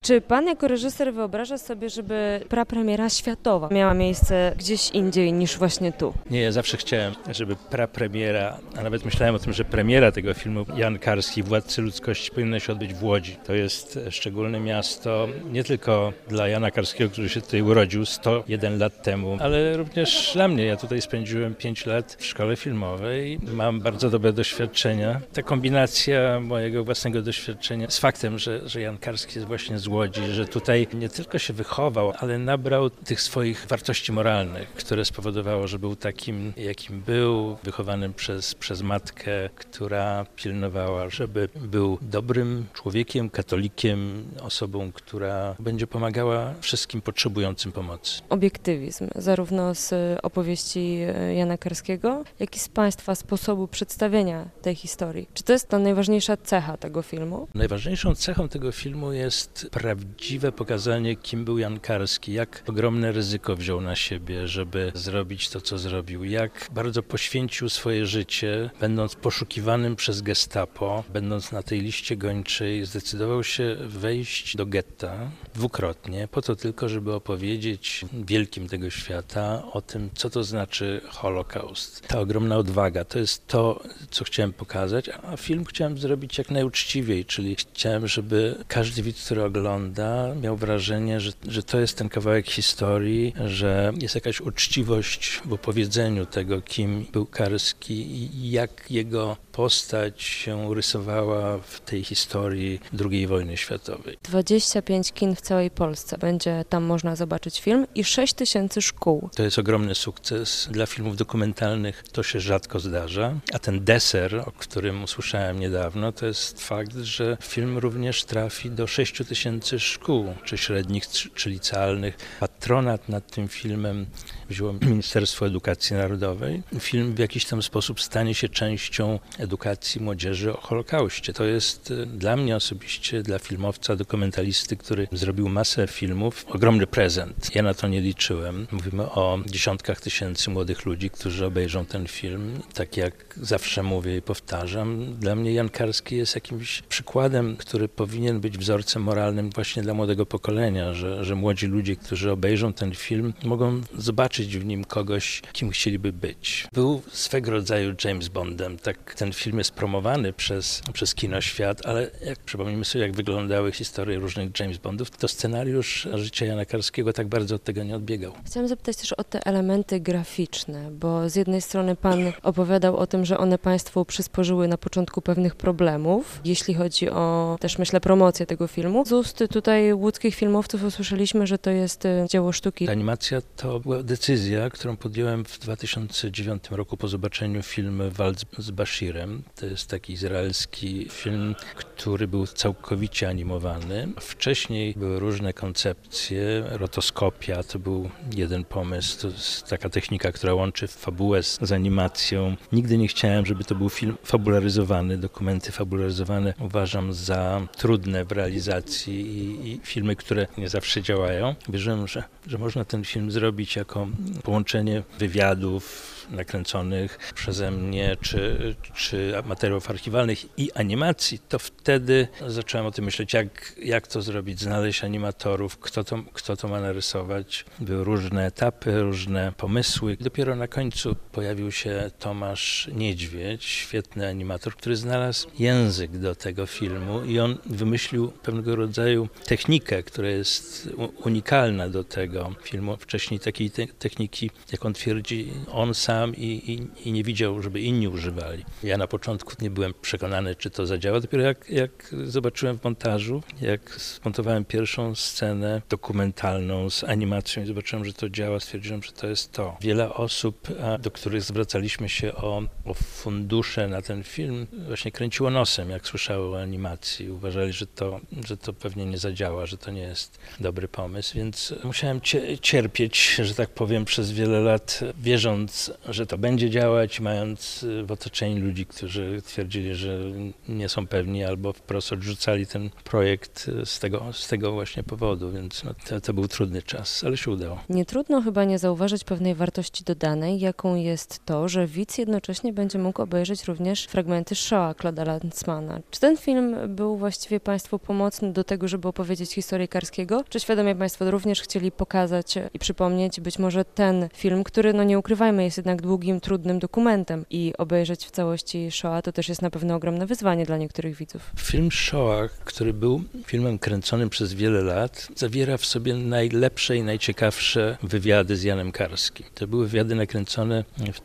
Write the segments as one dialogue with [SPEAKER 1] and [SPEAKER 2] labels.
[SPEAKER 1] Czy pan jako reżyser wyobraża sobie, żeby prapremiera światowa miała miejsce gdzieś indziej niż właśnie tu?
[SPEAKER 2] Nie, ja zawsze chciałem, żeby prapremiera, a nawet myślałem o tym, że premiera tego filmu Jan Karski, Władcy Ludzkości, powinna się odbyć w Łodzi. To jest szczególne miasto nie tylko dla Jana Karskiego, który się tutaj urodził 101 lat temu, ale również dla mnie. Ja tutaj spędziłem 5 lat w szkole filmowej, mam bardzo dobre doświadczenia. Ta kombinacja mojego własnego doświadczenia z faktem, że Jan Karski jest właśnie z Łodzi, że tutaj nie tylko się wychował, ale nabrał tych swoich wartości moralnych, które spowodowało, że był takim, jakim był, wychowanym przez matkę, która pilnowała, żeby był dobrym człowiekiem, katolikiem, osobą, która będzie pomagała wszystkim potrzebującym pomocy.
[SPEAKER 1] Obiektywizm, zarówno z opowieści Jana Karskiego, jak i z państwa sposobu przedstawienia tej historii. Czy to jest ta najważniejsza cecha tego filmu?
[SPEAKER 2] Najważniejszą cechą tego filmu jest prawdziwe pokazanie, kim był Jan Karski, jak ogromne ryzyko wziął na siebie, żeby zrobić to, co zrobił, jak bardzo poświęcił swoje życie, będąc poszukiwanym przez gestapo, będąc na tej liście gończej, zdecydował się wejść do getta dwukrotnie, po to tylko, żeby opowiedzieć wielkim tego świata o tym, co to znaczy Holokaust. Ta ogromna odwaga, to jest to, co chciałem pokazać, a film chciałem zrobić jak najuczciwiej, czyli chciałem, żeby każdy widz, który ogląda, miał wrażenie, że to jest ten kawałek historii, że jest jakaś uczciwość w opowiedzeniu tego, kim był Karski i jak jego postać się rysowała w tej historii II wojny światowej.
[SPEAKER 1] 25 kin w całej Polsce. Będzie tam można zobaczyć film i 6000 szkół.
[SPEAKER 2] To jest ogromny sukces. Dla filmów dokumentalnych to się rzadko zdarza, a ten deser, o którym usłyszałem niedawno, to jest fakt, że film również trafi do 6000 szkół, czy średnich, czy licealnych. Patronat nad tym filmem wzięło Ministerstwo Edukacji Narodowej. Film w jakiś tam sposób stanie się częścią edukacji młodzieży o Holokauście. To jest dla mnie osobiście, dla filmowca, dokumentalisty, który zrobił masę filmów, ogromny prezent. Ja na to nie liczyłem. Mówimy o dziesiątkach tysięcy młodych ludzi, którzy obejrzą ten film. Tak jak zawsze mówię i powtarzam, dla mnie Jan Karski jest jakimś przykładem, który powinien być wzorcem moralnym właśnie dla młodego pokolenia, że młodzi ludzie, którzy obejrzą ten film, mogą zobaczyć w nim kogoś, kim chcieliby być. Był swego rodzaju James Bondem. Tak ten film jest promowany przez kinoświat, ale jak przypomnijmy sobie, jak wyglądały historie różnych James Bondów, to scenariusz życia Jana Karskiego tak bardzo od tego nie odbiegał.
[SPEAKER 1] Chciałam zapytać też o te elementy graficzne, bo z jednej strony pan opowiadał o tym, że one państwu przysporzyły na początku pewnych problemów, jeśli chodzi o też myślę promocję tego filmu. Z ust tutaj łódzkich filmowców usłyszeliśmy, że to jest dzieło sztuki.
[SPEAKER 2] Animacja to była decyzja, którą podjąłem w 2009 roku po zobaczeniu filmu Walc z Bashirem. To jest taki izraelski film, który był całkowicie animowany. Wcześniej były różne koncepcje. Rotoskopia to był jeden pomysł. To jest taka technika, która łączy fabułę z animacją. Nigdy nie chciałem, żeby to był film fabularyzowany. Dokumenty fabularyzowane uważam za trudne w realizacji i filmy, które nie zawsze działają. Wierzyłem, że można ten film zrobić jako połączenie wywiadów nakręconych przeze mnie, czy materiałów archiwalnych i animacji, to wtedy zacząłem o tym myśleć, jak to zrobić, znaleźć animatorów, kto to ma narysować. Były różne etapy, różne pomysły. Dopiero na końcu pojawił się Tomasz Niedźwiedź, świetny animator, który znalazł język do tego filmu i on wymyślił pewnego rodzaju technikę, która jest unikalna do tego filmu. Wcześniej takiej techniki, jak on twierdzi, on sam i nie widział, żeby inni używali. Ja na początku nie byłem przekonany, czy to zadziała. Dopiero jak zobaczyłem w montażu, jak zmontowałem pierwszą scenę dokumentalną z animacją i zobaczyłem, że to działa, stwierdziłem, że to jest to. Wiele osób, do których zwracaliśmy się o fundusze na ten film, właśnie kręciło nosem, jak słyszały o animacji. Uważali, że to pewnie nie zadziała, że to nie jest dobry pomysł, więc musiałem cierpieć, że tak powiem, przez wiele lat, wierząc, że to będzie działać, mając w otoczeniu ludzi, którzy twierdzili, że nie są pewni albo wprost odrzucali ten projekt z tego właśnie powodu, więc to był trudny czas, ale się udało.
[SPEAKER 1] Nie trudno chyba nie zauważyć pewnej wartości dodanej, jaką jest to, że widz jednocześnie będzie mógł obejrzeć również fragmenty Shoah Claude'a Lanzmanna. Czy ten film był właściwie Państwu pomocny do tego, żeby opowiedzieć historię Karskiego? Czy świadomie Państwo również chcieli pokazać i przypomnieć być może ten film, który, nie ukrywajmy, jest jednak długim, trudnym dokumentem i obejrzeć w całości Shoah to też jest na pewno ogromne wyzwanie dla niektórych widzów.
[SPEAKER 2] Film Shoah, który był filmem kręconym przez wiele lat, zawiera w sobie najlepsze i najciekawsze wywiady z Janem Karskim. To były wywiady nakręcone w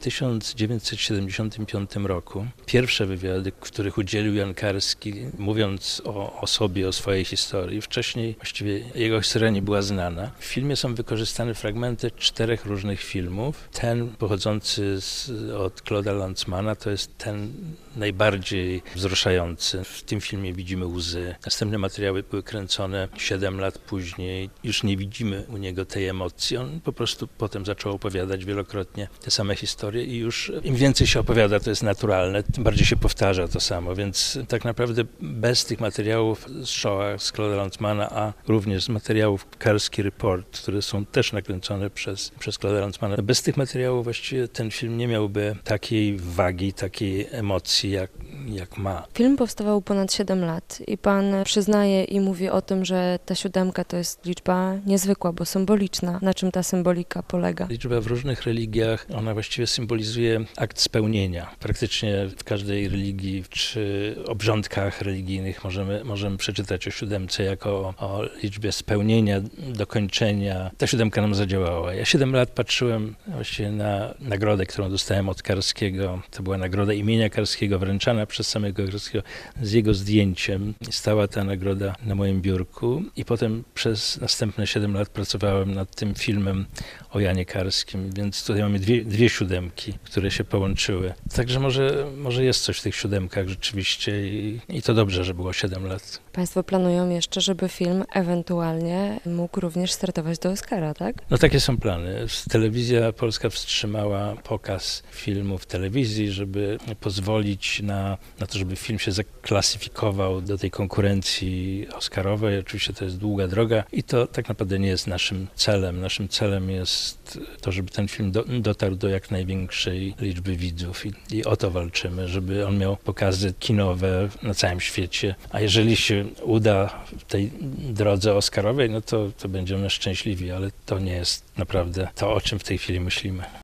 [SPEAKER 2] 1975 roku. Pierwsze wywiady, których udzielił Jan Karski, mówiąc o sobie, o swojej historii. Wcześniej właściwie jego historia nie była znana. W filmie są wykorzystane fragmenty 4 różnych filmów. Ten pochodzący od Claude'a Lanzmanna to jest ten najbardziej wzruszający. W tym filmie widzimy łzy. Następne materiały były kręcone 7 lat później. Już nie widzimy u niego tej emocji. On po prostu potem zaczął opowiadać wielokrotnie te same historie i już im więcej się opowiada, to jest naturalne, tym bardziej się powtarza to samo. Więc tak naprawdę bez tych materiałów z Shoah, z Claude'a Lanzmanna, a również z materiałów Karski Report, które są też nakręcone przez Claude'a Lanzmanna, bez tych materiałów właściwie ten film nie miałby takiej wagi, takiej emocji, jak ma.
[SPEAKER 1] Film powstawał ponad 7 lat i pan przyznaje i mówi o tym, że ta 7 to jest liczba niezwykła, bo symboliczna. Na czym ta symbolika polega?
[SPEAKER 2] Liczba w różnych religiach, ona właściwie symbolizuje akt spełnienia. Praktycznie w każdej religii czy obrządkach religijnych możemy przeczytać o 7 jako o liczbie spełnienia, dokończenia. Ta 7 nam zadziałała. Ja 7 lat patrzyłem właściwie na nagrodę, którą dostałem od Karskiego. To była nagroda imienia Karskiego, wręczana przez samego Karskiego z jego zdjęciem. Stała ta nagroda na moim biurku i potem przez następne 7 lat pracowałem nad tym filmem o Janie Karskim, więc tutaj mamy dwie 7, które się połączyły. Także może jest coś w tych 7 rzeczywiście i to dobrze, że było 7 lat.
[SPEAKER 1] Państwo planują jeszcze, żeby film ewentualnie mógł również startować do Oscara, tak?
[SPEAKER 2] No takie są plany. Telewizja polska wstrzymała pokaz filmu w telewizji, żeby pozwolić na to, żeby film się zaklasyfikował do tej konkurencji oscarowej. Oczywiście to jest długa droga i to tak naprawdę nie jest naszym celem. Naszym celem jest to, żeby ten film dotarł do jak największej liczby widzów i o to walczymy, żeby on miał pokazy kinowe na całym świecie. A jeżeli się uda w tej drodze oscarowej, no to będziemy szczęśliwi, ale to nie jest naprawdę to, o czym w tej chwili myślimy.